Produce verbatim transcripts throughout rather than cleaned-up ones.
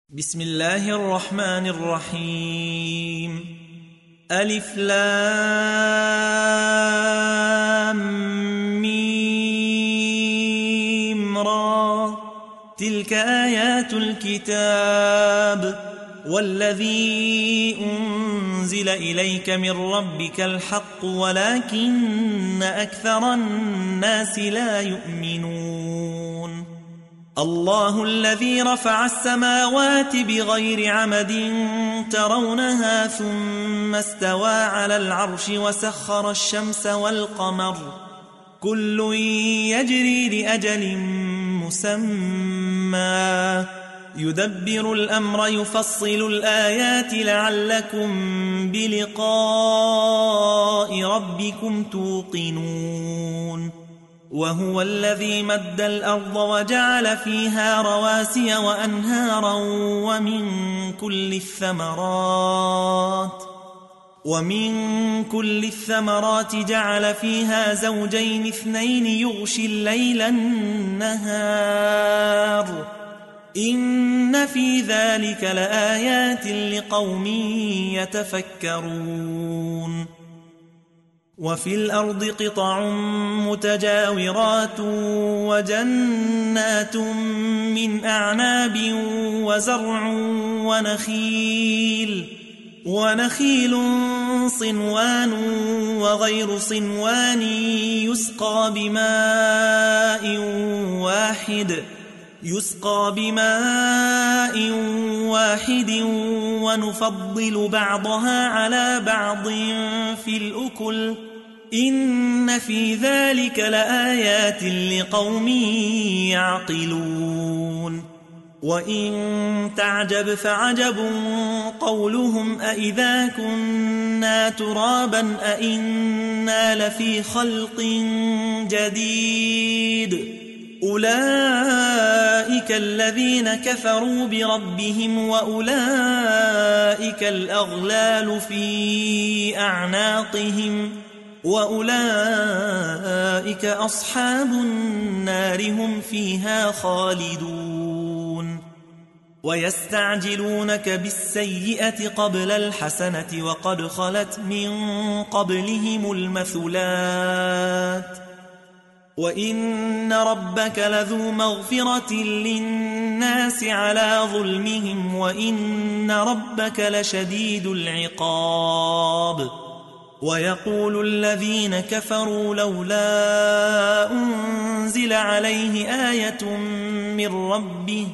بسم الله الرحمن الرحيم ألف لام ميم را تلك آيات الكتاب والذي أنزل إليك من ربك الحق ولكن أكثر الناس لا يؤمنون الله الذي رفع السماوات بغير عمد ترونها ثم استوى على العرش وسخر الشمس والقمر كل يجري لأجل مسمى يدبر الأمر يفصل الآيات لعلكم بلقاء ربكم توقنون وهو الذي مد الأرض وجعل فيها رواسي وأنهارا ومن كل الثمرات ومن كل الثمرات جعل فيها زوجين اثنين يغشي الليل النهار إن في ذلك لآيات لقوم يتفكرون وفي الأرض قطع متجاورات وجنات من أعناب وزرع ونخيل ونخيل صنوان وغير صنوان يسقى بماء واحد يسقى بماء واحد ونفضل بعضها على بعض في الأكل إن في ذلك لآيات لقوم يعقلون وإن تعجب فعجب قولهم أإذا كنا ترابا أإنا لفي خلق جديد أولئك الذين كفروا بربهم وأولئك الأغلال في أعناقهم وأولئك أصحاب النار هم فيها خالدون ويستعجلونك بالسيئة قبل الحسنة وقد خلت من قبلهم المثلات وإن ربك لذو مغفرة للناس على ظلمهم وإن ربك لشديد العقاب ويقول الذين كفروا لولا أنزل عليه آية من ربه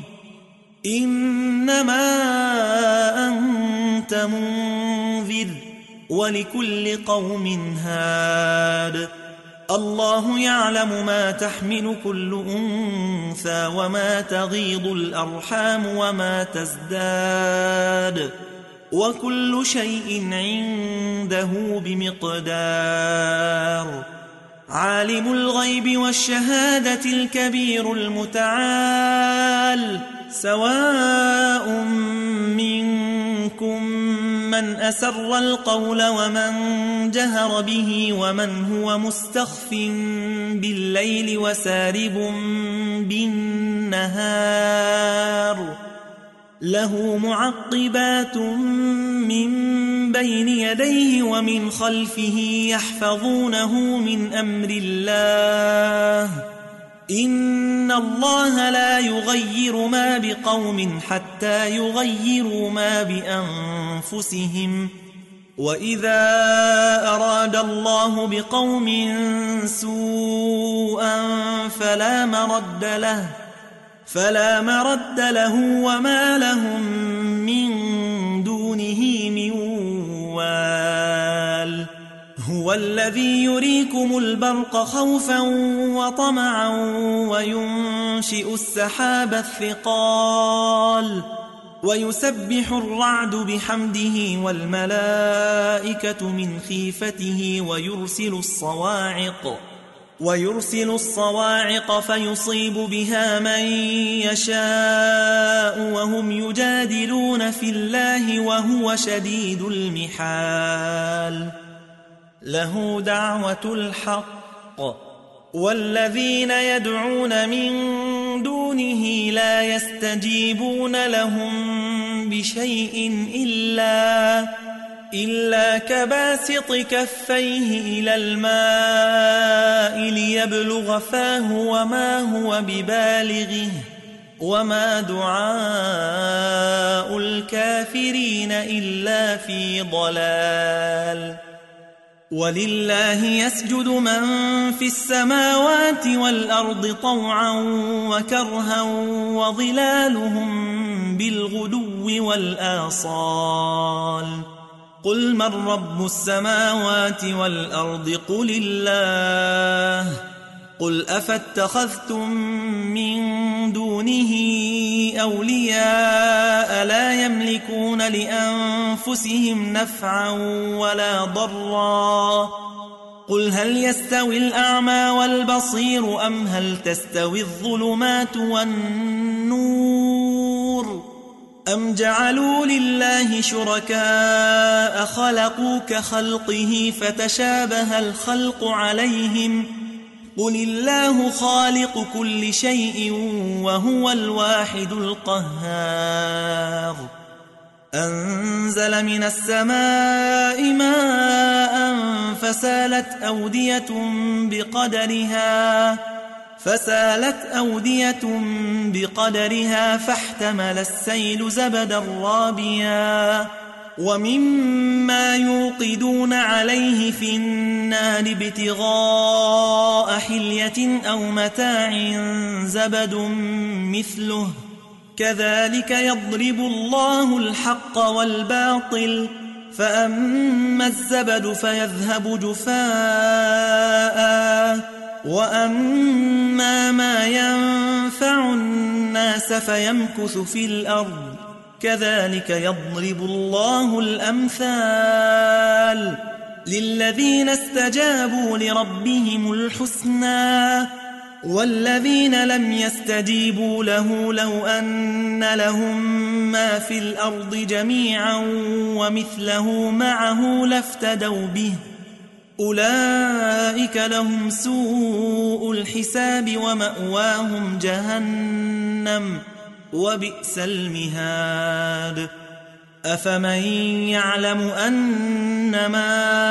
إنما أنت منذر ولكل قوم هاد الله يعلم ما تحمل كل أنثى وما تغيض الأرحام وما تزداد وكل شيء عنده بمقدار عالم الغيب والشهادة الكبير المتعال سواء منكم من أسر القول ومن جهر به ومن هو مستخف بالليل وسارب بالنهار له معقبات من بين يديه ومن خلفه يحفظونه من أمر الله إن الله لا يغير ما بقوم حتى يغيروا ما بأنفسهم وإذا أراد الله بقوم سوءا فلا مرد له فلا مرد له وما لهم من دونه من وال هو الذي يريكم البرق خوفا وطمعا وينشئ السحاب الثقال ويسبح الرعد بحمده والملائكة من خيفته ويرسل الصواعق ويرسل الصواعق فيصيب بها من يشاء وهم يجادلون في الله وهو شديد المحال له دعوة الحق والذين يدعون من دونه لا يستجيبون لهم بشيء إلا إلا كباسط كفيه إلى الماء ليبلغ فاه وما هو ببالغه وما دعاء الكافرين إلا في ضلال. ولله يسجد من في السماوات والأرض طوعا وكرها وظلالهم بالغدو والآصال. قل من رب السماوات والأرض قل الله. قل أفاتخذتم من دونه أولياء لا يملكون لأنفسهم نفعا ولا ضرا. قل هل يستوي الأعمى والبصير أم هل تستوي الظلمات والنور أم جعلوا لله شركاء خلقوا كخلقه فتشابه الخلق عليهم. قل الله خالق كل شيء وهو الواحد القهار. أنزل من السماء ماء فسالت أودية بقدرها فسالت أودية بقدرها فاحتمل السيل زبدا رابيا ومما يوقدون عليه في النار ابتغاء حلية أو متاع زبد مثله كذلك يضرب الله الحق والباطل فأما الزبد فيذهب جفاء وأما ما ينفع الناس فيمكث في الأرض كذلك يضرب الله الأمثال. للذين استجابوا لربهم الحسنى والذين لم يستجيبوا له لو أن لهم ما في الأرض جميعا ومثله معه لافتدوا به أولئك لهم سوء الحساب ومأواهم جهنم وبئس المهاد. أفمن يعلم أنما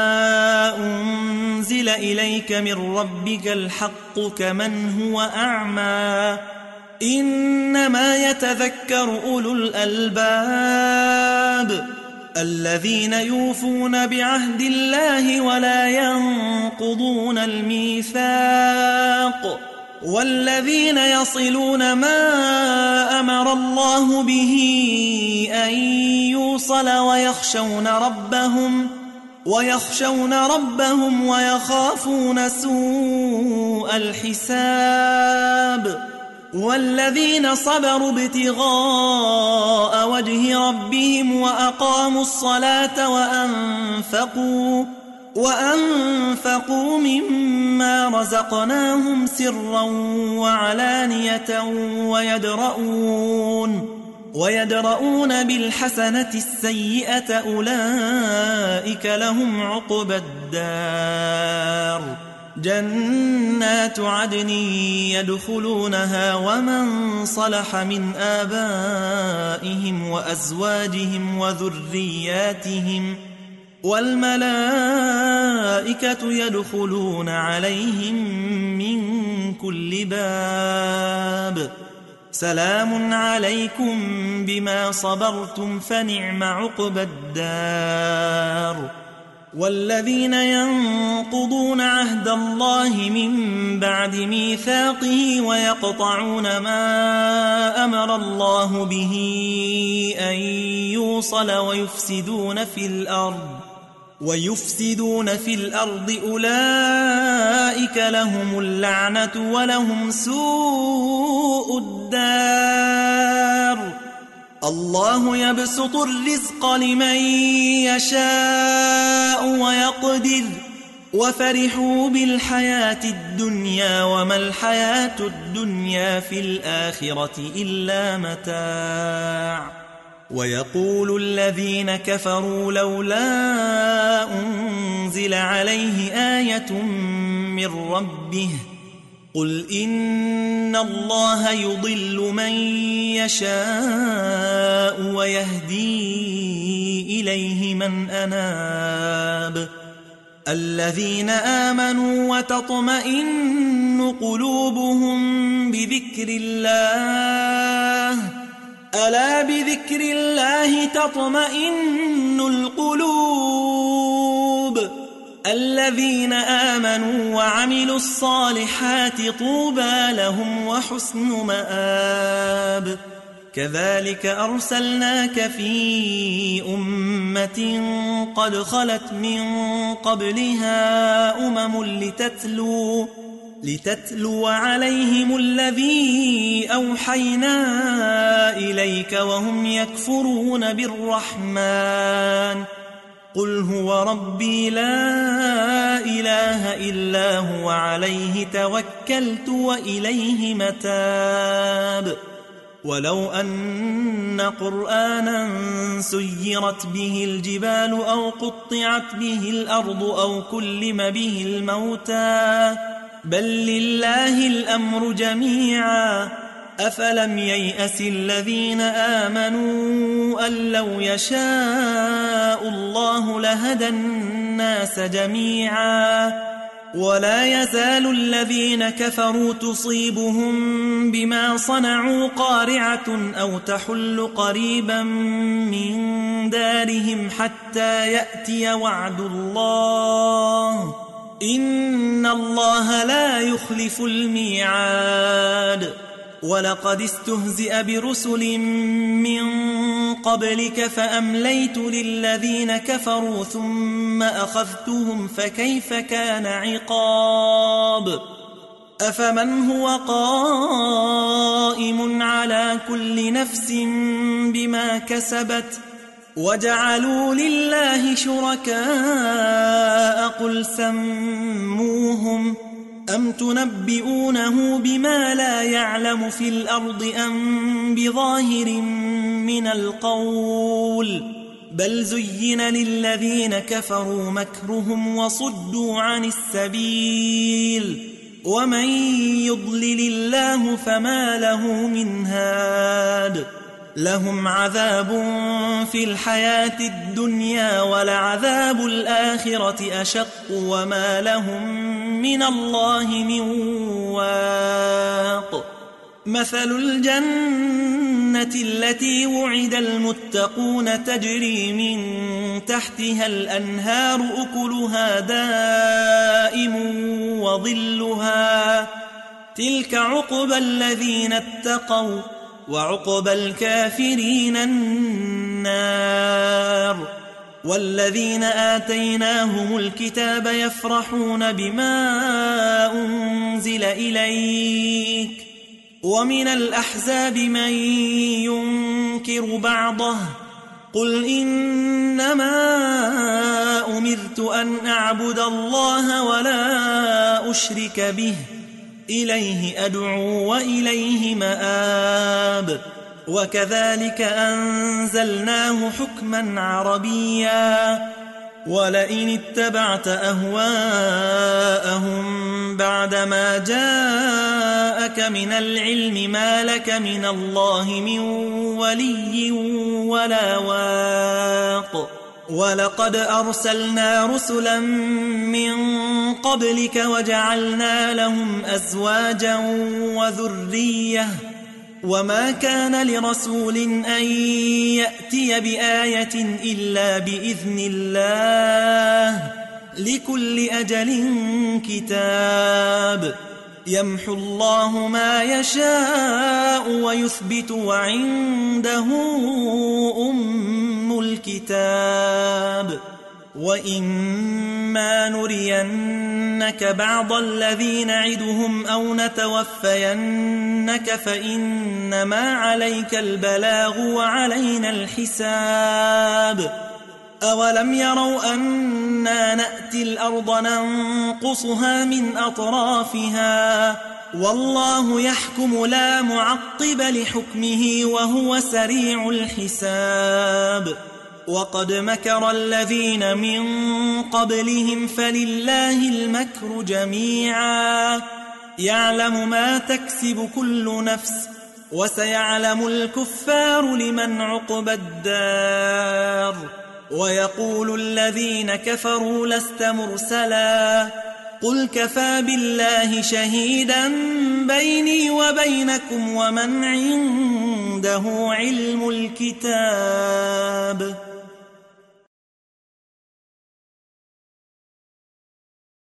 أنزل إليك من ربك الحق كمن هو أعمى إنما يتذكر أولو الألباب الذين يوفون بعهد الله ولا ينقضون الميثاق والذين يصلون ما أمر الله به أن يوصل ويخشون ربهم ويخشون ربهم ويخافون سوء الحساب. والذين صبروا ابتغاء وجه ربهم وأقاموا الصلاة وأنفقوا وأنفقوا مما رزقناهم سرا وعلانية ويدرؤون ويدرؤون بالحسنة السيئة أولئك لهم عقبى الدار. جنات عدن يدخلونها ومن صلح من آبائهم وأزواجهم وذرياتهم والملائكة يدخلون عليهم من كل باب سلام عليكم بما صبرتم فنعم عقبى الدار. والذين ينقضون عهد الله من بعد ميثاقه ويقطعون ما أمر الله به أن يوصل ويفسدون في الأرض ويفسدون في الأرض أولئك لهم اللعنة ولهم سوء الدار. الله يبسط الرزق لمن يشاء ويقدر وفرحوا بالحياة الدنيا وما الحياة الدنيا في الآخرة إلا متاع. ويقول الذين كفروا لولا أنزل عليه آية من ربه قل إن الله يضل من يشاء ويهدي إليه من أناب الذين آمنوا وتطمئن قلوبهم بذكر الله ألا بذكر الله تطمئن القلوب الذين آمنوا وعملوا الصالحات طوبى لهم وحسن مآب كذلك أرسلناك في أمة قد خلت من قبلها أمم لتتلو لتتلو عليهم الذي أوحينا إليك وهم يكفرون بالرحمن قل هو ربي لا إله إلا هو عليه توكلت وإليه متاب ولو أن قرآنا سيرت به الجبال أو قطعت به الأرض أو كلم به الموتى بل لله الأمر جميعا أفلم ييأس الذين آمنوا أن لو يشاء الله لهدى الناس جميعا ولا يزال الذين كفروا تصيبهم بما صنعوا قارعة أو تحل قريبا من دارهم حتى يأتي وعد الله إن الله لا يخلف الميعاد ولقد استهزئ برسل من قبلك فأمليت للذين كفروا ثم أخذتهم فكيف كان عقاب أفمن هو قائم على كل نفس بما كسبت وجعلوا لله شركاء قل سموهم أم تنبئونه بما لا يعلم في الأرض أم بظاهر من القول بل زين للذين كفروا مكرهم وصدوا عن السبيل ومن يضلل الله فما له من هاد لهم عذاب في الحياة الدنيا ولعذاب الآخرة أشق وما لهم من الله من واق مثل الجنة التي وعد المتقون تجري من تحتها الأنهار أكلها دائم وظلها تلك عقبى الذين اتقوا وعقبى الكافرين النار والذين آتيناهم الكتاب يفرحون بما أنزل إليك ومن الأحزاب من ينكر بعضه قل إنما أمرت أن أعبد الله ولا أشرك به إليه أدعو وإليه مآب وكذلك أنزلناه حكما عربيا ولئن اتبعت أهواءهم بعدما جاءك من العلم ما لك من الله من ولي ولا واق ولقد أرسلنا رسلا من قبلك وجعلنا لهم أزواجا وذرية وما كان لرسول أن يأتي بآية إلا بإذن الله لكل أجل كتاب يمحو الله ما يشاء ويثبت وعنده أم الكتاب وإما نرينك بعض الذي نعدهم أو نتوفينك فإنما عليك البلاغ وعلينا الحساب أولم يروا أنا نأتي الأرض ننقصها من أطرافها والله يحكم لا معقب لحكمه وهو سريع الحساب وقد مكر الذين من قبلهم فلله المكر جميعا يعلم ما تكسب كل نفس وسيعلم الكفار لمن عقبى الدار ويقول الذين كفروا لست مرسلا قل كفى بالله شهيدا بيني وبينكم ومن عنده علم الكتاب